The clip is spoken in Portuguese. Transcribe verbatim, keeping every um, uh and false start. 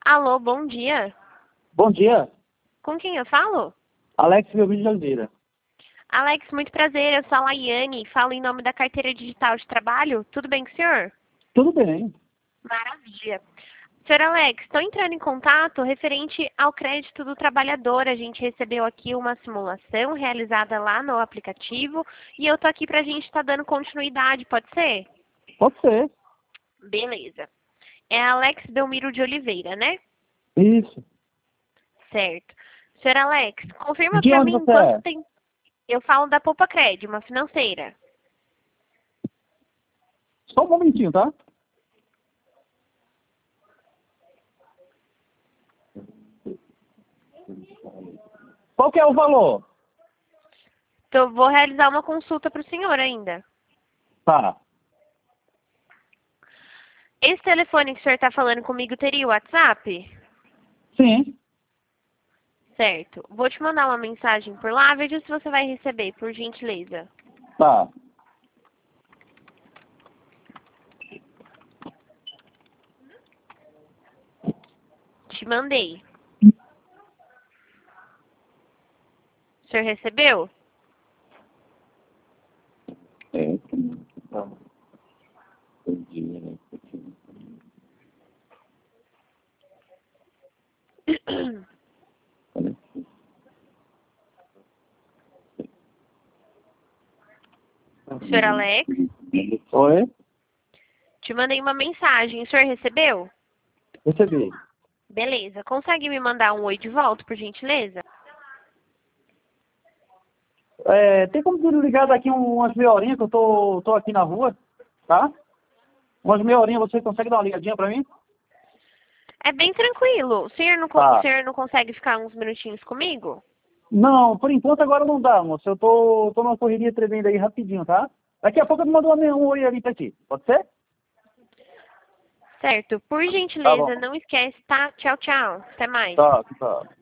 Alô, bom dia. Bom dia, Com quem eu falo? Alex Belmiro de Oliveira. Alex, muito prazer. Eu sou a Laiane. Falo em nome da Carteira Digital de Trabalho. Tudo bem com o senhor? Tudo bem? Maravilha. Senhor Alex, estou entrando em contato referente ao crédito do trabalhador. A gente recebeu aqui uma simulação realizada lá no aplicativo e eu estou aqui para a gente estar dando continuidade, pode ser? Pode ser. Beleza. É Alex Belmiro de Oliveira, né? Isso. Certo. Senhor Alex, confirma De para onde mim você quanto é? tem... Eu falo da Poupa Cred, uma financeira. Só um momentinho, tá? Qual que é o valor? Então, vou realizar uma consulta para o senhor ainda. Tá. Esse telefone que o senhor está falando comigo teria o WhatsApp? Sim. Certo. Vou te mandar uma mensagem por lá, veja se você vai receber, por gentileza. Tá. Te mandei. O senhor recebeu? É. Tá. Bom dia, né? Senhor Alex, Oi? te mandei uma mensagem. O senhor recebeu? Recebi. Beleza. Consegue me mandar um oi de volta, por gentileza? É, tem como você ligar daqui um- umas meia horinha que eu tô, tô aqui na rua, tá? Umas meia horinha você consegue dar uma ligadinha pra mim? É bem tranquilo. O senhor não, co- o Tá. senhor não consegue ficar uns minutinhos comigo? Não, por enquanto agora não dá, moço. Eu tô, tô numa correria tremenda aí rapidinho, tá? Daqui a pouco eu te mando uma- um oi ali pra ti. Pode ser? Certo. Por Tá bom. gentileza, não esquece, tá? Tchau, tchau. Até mais. Tá, tá.